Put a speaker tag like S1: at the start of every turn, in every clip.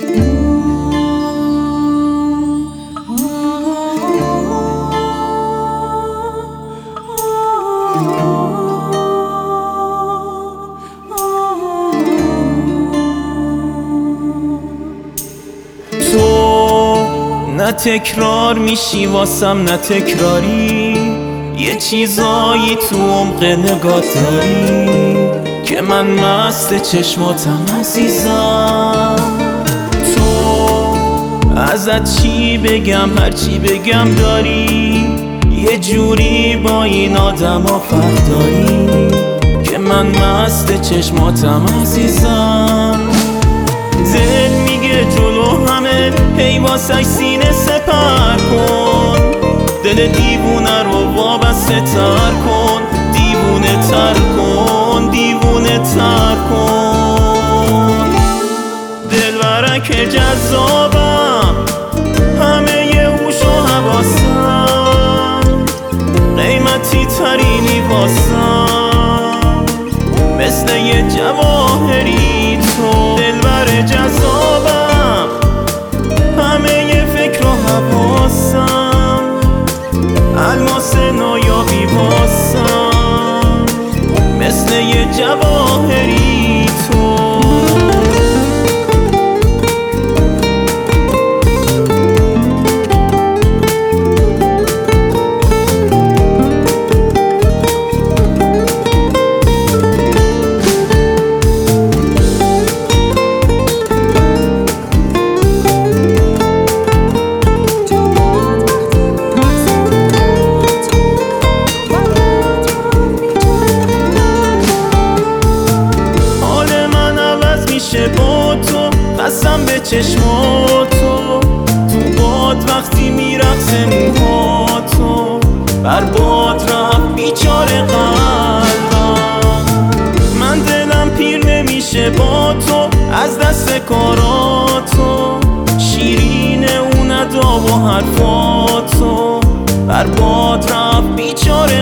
S1: نه تکرار میشی واسم نه تکراری، یه چیزایی تو عمق نگات داری که من مست چشماتم عزیزم. تو ازت چی بگم هرچی بگم داری، یه جوری با این آدما فرق داری که من مست چشماتم عزیزم. دل میگه جلو همه هی واسش سینه سپر کن، دل دیوونه رو وابسته تر کن، دیوونه تر کن، دیوونه تر کن. دلبرک جذابم همه ی هوش و حواسم، قیمتی ترینی واسم مثل یه جواهری تو. دلبر جذابم همه ی فکر و حواسم، الماس نایابی واسم مثل یه جواهری تو. با تو قسم به چشماتو، تو باد وقتی میرقصه موهاتو، بر باد رفت بیچاره قلبم. من دلم پیر نمیشه با تو از دست کاراتو، شیرین اون ادا و حرفاتو، بر باد رفت بیچاره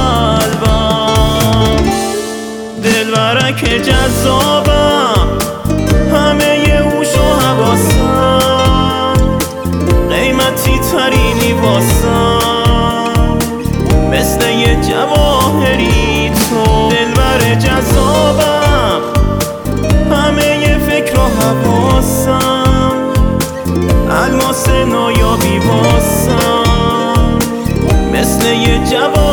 S1: قلبم. دلبرک جذابم همه ی هوش و حواسم، قیمتی ترینی واسم مثل یه جواهری تو. دلبر جذابم همه ی فکر و حواسم، الماس نایابی واسم مثل یه جواهری